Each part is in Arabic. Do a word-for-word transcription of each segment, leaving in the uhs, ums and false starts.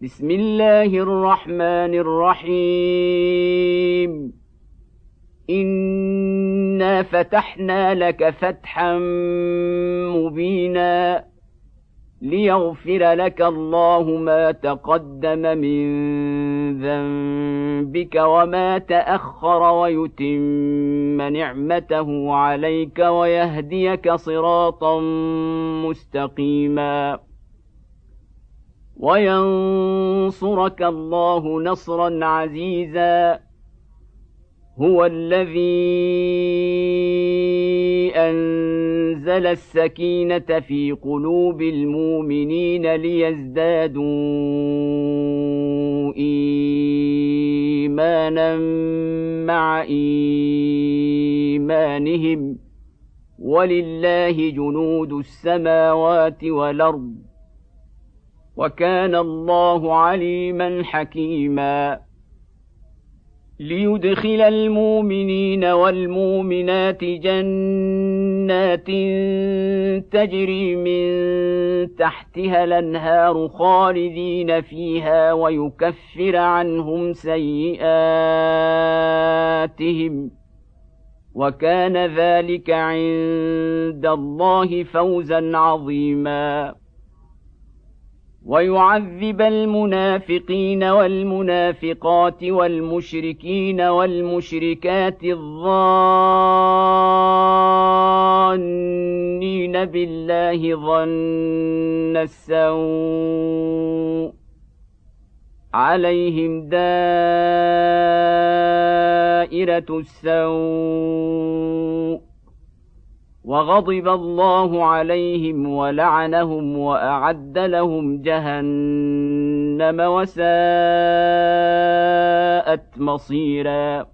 بسم الله الرحمن الرحيم إنا فتحنا لك فتحا مبينا ليغفر لك الله ما تقدم من ذنبك وما تأخر ويتم نعمته عليك ويهديك صراطا مستقيما وينصرك الله نصرا عزيزا هو الذي أنزل السكينة في قلوب المؤمنين ليزدادوا إيمانا مع إيمانهم ولله جنود السماوات والأرض وكان الله عليما حكيما ليدخل المؤمنين والمؤمنات جنات تجري من تحتها الأنهار خالدين فيها ويكفر عنهم سيئاتهم وكان ذلك عند الله فوزا عظيما ويعذب المنافقين والمنافقات والمشركين والمشركات الظانين بالله ظن السوء عليهم دائرة السوء وغضب الله عليهم ولعنهم وأعد لهم جهنم وساءت مصيرا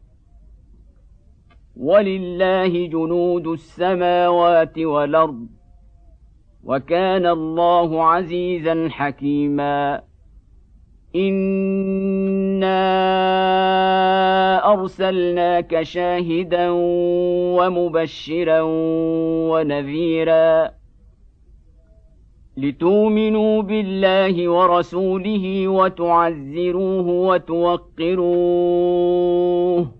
ولله جنود السماوات والأرض وكان الله عزيزا حكيما إنا أرسلناك شاهدا ومبشرا ونذيرا لتؤمنوا بالله ورسوله وتعزروه وتوقروه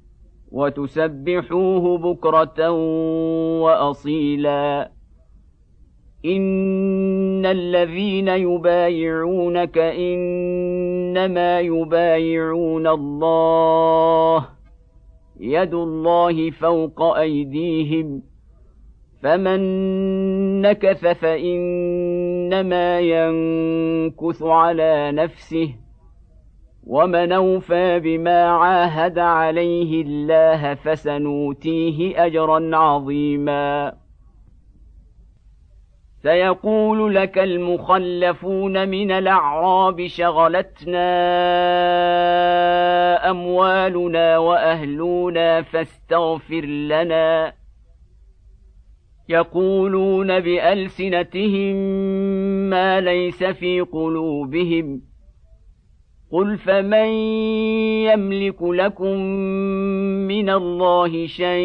وتسبحوه بكرة وأصيلا إن الذين يبايعونك إنما يبايعون الله يد الله فوق أيديهم فمن نكث فإنما ينكث على نفسه ومن أوفى بما عاهد عليه الله فسنؤتيه أجرا عظيما سيقول لك المخلفون من الأعراب شغلتنا أموالنا وأهلنا فاستغفر لنا يقولون بألسنتهم ما ليس في قلوبهم قل فمن يملك لكم من الله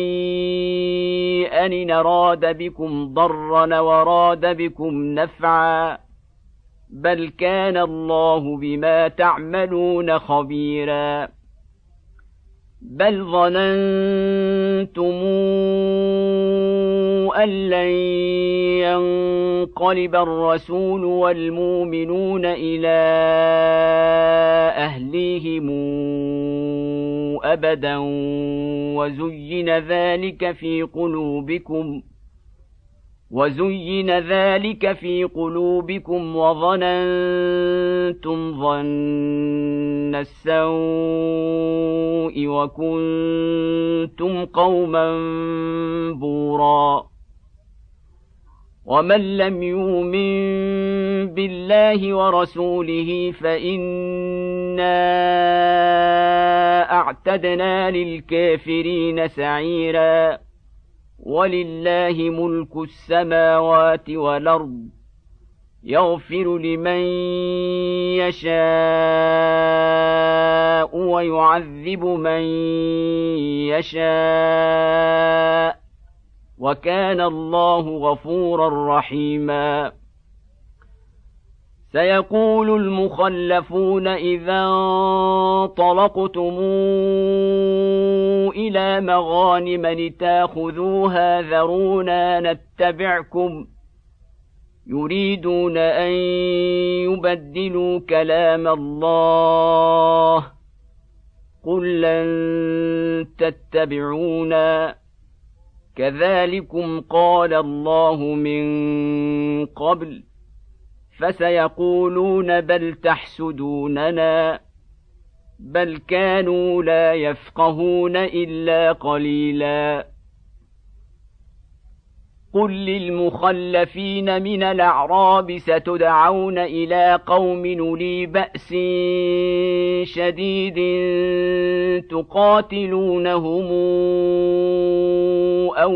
شيئا إن أراد بكم ضرا وراد بكم نفعا بل كان الله بما تعملون خبيرا بل ظننتم أن لن ينقلب الرسول والمؤمنون إلى أهليهم أبدا وزين ذلك في قلوبكم وزين ذلك في قلوبكم وظننتم ظن السوء وكنتم قوما بورا ومن لم يؤمن بالله ورسوله فإنا أعتدنا للكافرين سعيرا ولله ملك السماوات والأرض يغفر لمن يشاء ويعذب من يشاء وكان الله غفورا رحيما سيقول المخلفون إذا انطلقتم إلى مغانم لتاخذوها ذرونا نتبعكم يريدون أن يبدلوا كلام الله قل لن تتبعونا كذلكم قال الله من قبل فسيقولون بل تحسدوننا بل كانوا لا يفقهون إلا قليلا قل للمخلفين من الأعراب ستدعون إلى قوم أولي بأس شديد تقاتلونهم أو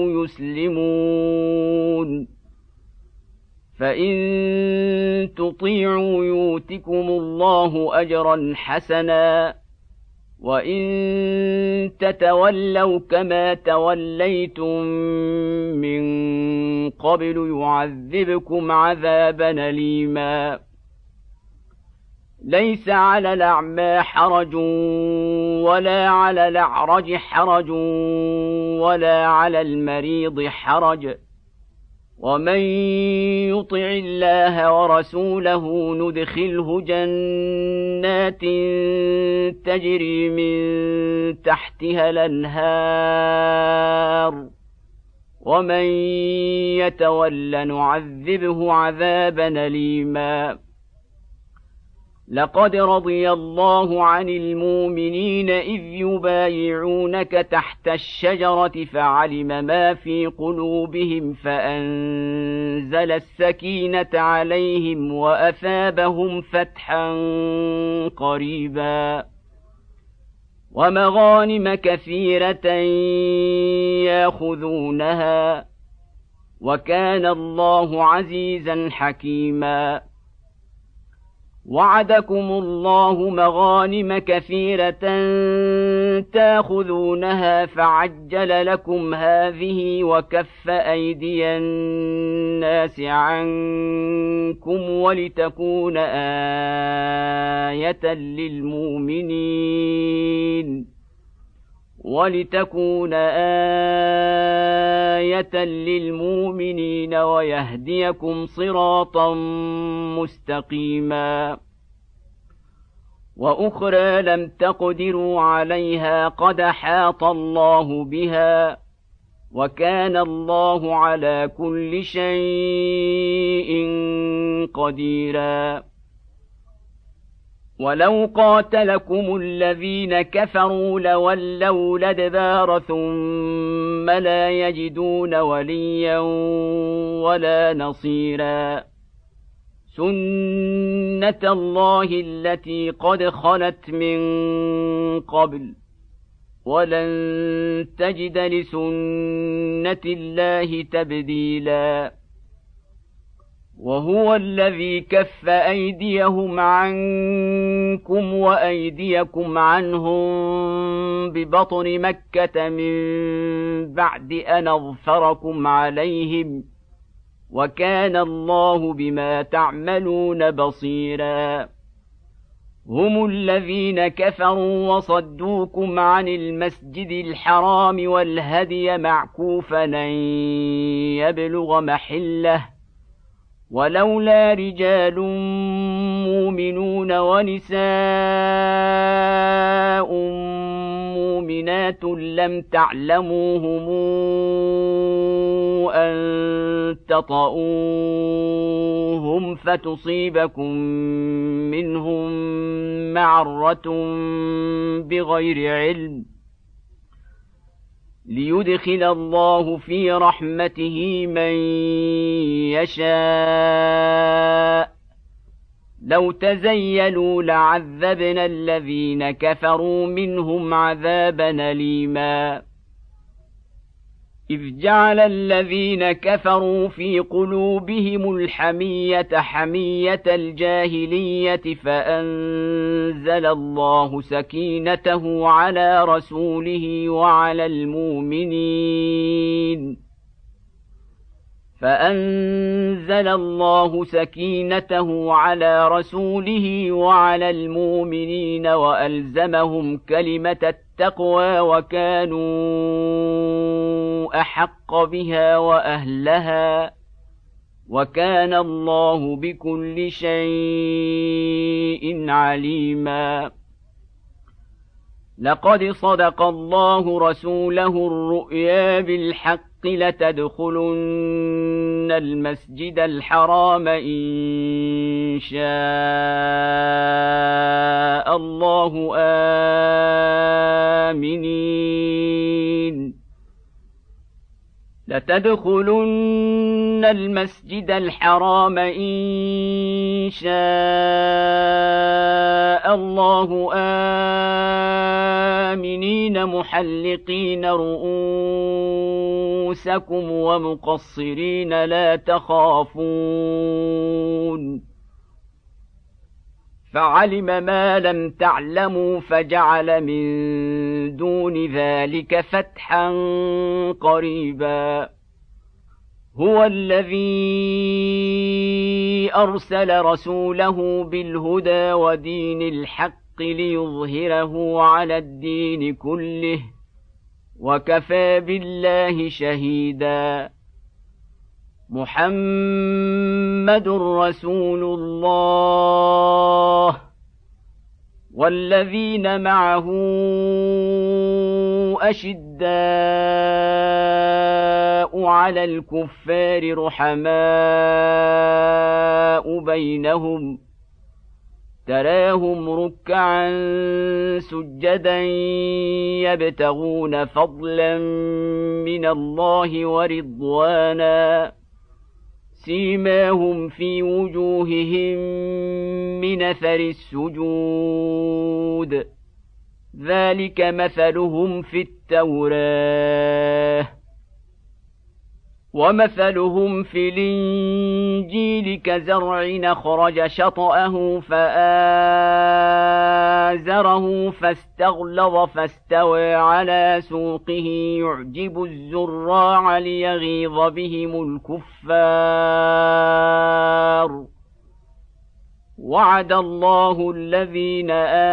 يسلمون فإن تطيعوا يؤتكم الله أجرا حسنا وإن تتولوا كما توليتم من قبل يعذبكم عذابا أليما ليس على الأعمى حرج ولا على الأعرج حرج ولا على المريض حرج ومن يطع الله ورسوله ندخله جنات تجري من تحتها الأنهار ومن يتول نعذبه عذابا أليما لقد رضي الله عن المؤمنين إذ يبايعونك تحت الشجرة فعلم ما في قلوبهم فأنزل السكينة عليهم وأثابهم فتحا قريبا ومغانم كثيرة ياخذونها وكان الله عزيزا حكيما وعدكم الله مغانم كثيرة تاخذونها فعجل لكم هذه وكف أيدي الناس عنكم ولتكون آية للمؤمنين ولتكون آية للمؤمنين ويهديكم صراطا مستقيما وأخرى لم تقدروا عليها قد أحاط الله بها وكان الله على كل شيء قديرا ولو قاتلكم الذين كفروا لولوا الأدبار ثم لا يجدون وليا ولا نصيرا سنة الله التي قد خلت من قبل ولن تجد لسنة الله تبديلا وهو الذي كف أيديهم عنكم وأيديكم عنهم ببطن مكة من بعد أن أظفركم عليهم وكان الله بما تعملون بصيرا هم الذين كفروا وصدوكم عن المسجد الحرام والهدي معكوفا أن يبلغ محله ولولا رجال مؤمنون ونساء مؤمنات لم تعلموهم أن تطؤوهم فتصيبكم منهم معرة بغير علم ليدخل الله في رحمته من يشاء لو تزيلوا لعذبنا الذين كفروا منهم عذابا أليما إذ جعل الذين كفروا في قلوبهم الحمية حمية الجاهلية فأنزل الله سكينته على رسوله وعلى المؤمنين فأنزل الله سكينته على رسوله وعلى المؤمنين وألزمهم كلمة التقوى وكانوا أحق بها وأهلها وكان الله بكل شيء عليما. لقد صدق الله رسوله الرؤيا بالحق لتدخلن المسجد الحرام إن شاء الله آمنين لتدخلن المسجد الحرام إن شاء الله آمنين محلقين رؤوسكم ومقصرين لا تخافون فعلم ما لم تعلموا فجعل من دون ذلك فتحا قريبا. هو الذي أرسل رسوله بالهدى ودين الحق ليظهره على الدين كله وكفى بالله شهيدا. محمد رسول الله والذين معه أشداء على الكفار رحماء بينهم تراهم ركعا سجدا يبتغون فضلا من الله ورضوانا سيماهم في وجوههم من أثر السجود ذلك مثلهم في التوراة ومثلهم في الإنجيل كزرع أخرج شطأه فآزره فاستغلظ فاستوى على سوقه يعجب الزراع ليغيظ بهم الكفار. وعد الله الذين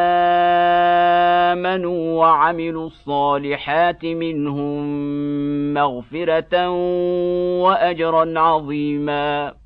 آمنوا وعملوا الصالحات منهم مغفرة وأجرا عظيما.